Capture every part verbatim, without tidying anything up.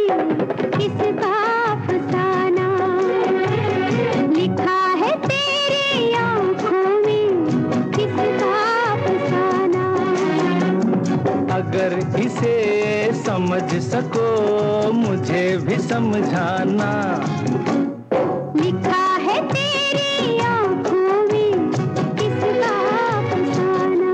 किसका अफसाना, लिखा है तेरी आँखों में किसका अफसाना। अगर इसे समझ सको मुझे भी समझाना, लिखा है तेरी आँखों में किसका अफसाना।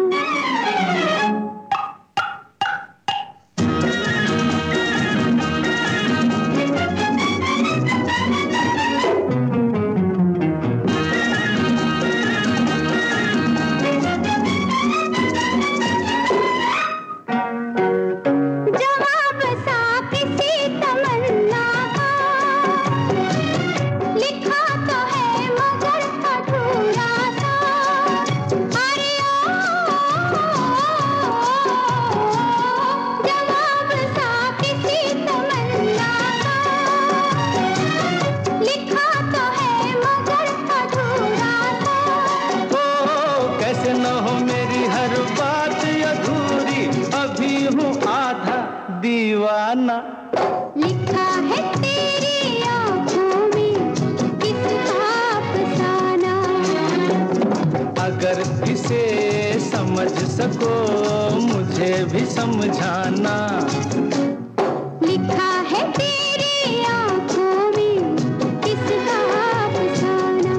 जवाब सा किसी तमन्ना का, लिखा तो है मगर अधूरा सा। अरे ओ, जवाब सा किसी तमन्ना का, लिखा तो है मगर अधूरा सा। ओ कैसे न हो मेरी हर बात अधूरी, अभी हूँ आधा दीवाना। लिखा है तेरी आँखों में किसका अफसाना, अगर इसे समझ सको मुझे भी समझाना। लिखा है तेरी आँखों में किसका अफसाना।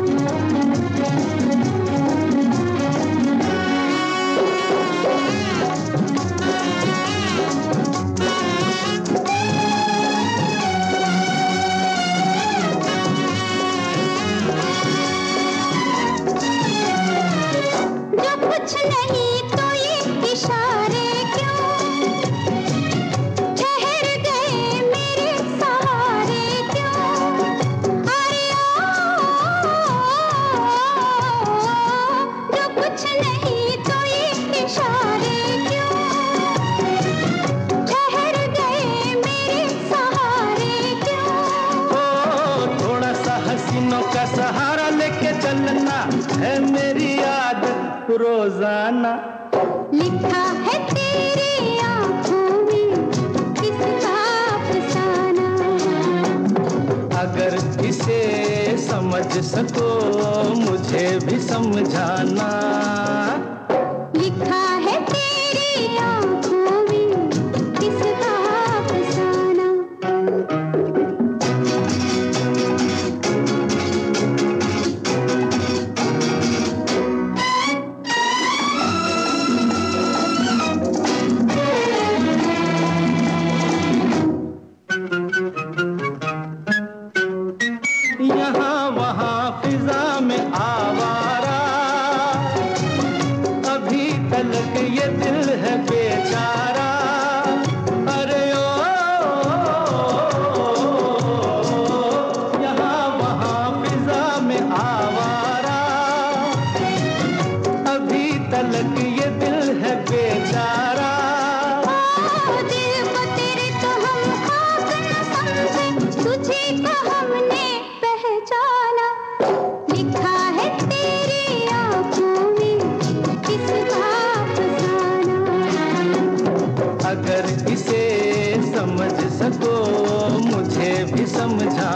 जो कुछ नहीं तो ये इशारे क्यों, ठहर गए मेरे सहारे क्यों। अरे ओ, जो कुछ नहीं तो ये इशारे क्यों, ठहर गए मेरे सहारे क्यों। ओ थोड़ा सा हसीनों का सहारा लेके चलना है मेरी आदत रोजाना। लिखा है तेरी आँखों में किसका अफसाना, अगर इसे समझ सको मुझे भी समझाना। लिखा है तेरी आँखों में किसका अफसाना। यहाँ वहाँ फिजा में आवारा, अभी तलक ये दिल है बेचारा। अरे ओ, यहाँ वहाँ फिजा में आवारा, अभी तलक ये दिल है बेचारा। ओ दिल को तेरे तो हम खाक न समझे, तुझे को हमने पहचाना। लिखा है तेरी आँखों में किसका अफसाना, अगर इसे समझ सको मुझे भी समझा।